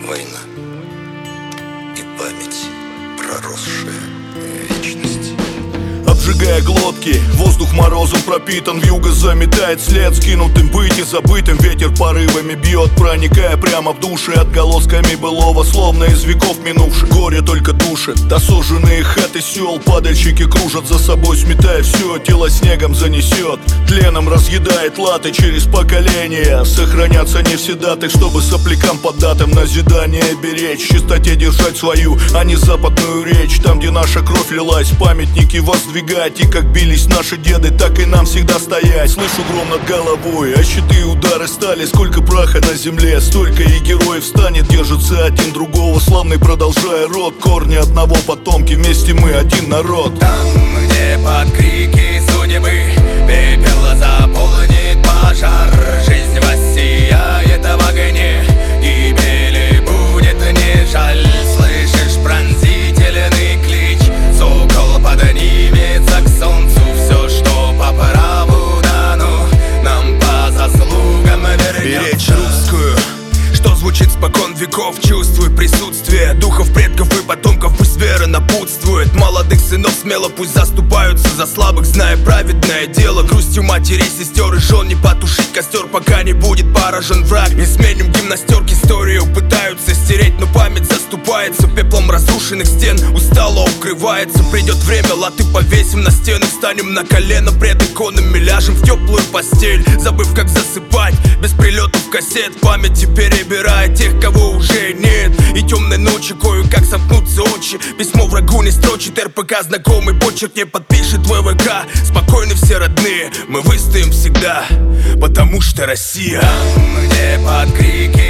война и память, проросшая в вечность. Обжигая глотки, воздух морозом пропитан. Вьюга заметает след, скинутым быть и забытым. Ветер порывами бьет, проникая прямо в души, отголосками былого, словно из веков минувших. Горе только душит осуженные хаты сел. Падальщики кружат за собой, сметая все. Тело снегом занесет, тленом разъедает латы через поколения. Сохранятся не все даты, чтобы соплякам поддатым назидание беречь. В чистоте держать свою, а не западную речь. Там, где наша кровь лилась, памятники воздвигать. И как бились наши деды, так и нам всегда стоять. Слышу гром над головой, а щиты и удары стали. Сколько праха на земле, столько и героев встанет. Держится один другого, славный продолжая род. Корни одного потомки, вместе мы один народ. Там, где под крики судьбы пепел заполнит пожар, жизнь воссияет в огне, гибели будет не жаль. Слышишь пронзительный клич, сокол поднимется к солнцу. Все, что по праву дано, нам по заслугам вернется. Беречь русскую, что звучит спокон веков. Чувствуй присутствие духов предков и потомков. Пусть вера напутствует молодых сынов. Смело пусть заступаются за слабых, зная праведное дело. Грустью матерей, сестер и жен не потушить костер, пока не будет поражен враг. Не сменим гимнастерки, историю пытаются стереть, но память заступается пеплом разрушенных стен. Устало укрывается, придет время, латы повесим на стены. Встанем на колено пред иконами, ляжем в теплую постель, забыв как засыпать, без прилетов кассет. Памяти перебирает тех, кого уже нет. И темной ночи кое-как сомкнутся очи. Письмо врагу не строчит, РПК знакомый почерк не подпишет ВВК. Спокойны все родные, мы выстоим всегда, потому что Россия. Там, где под крики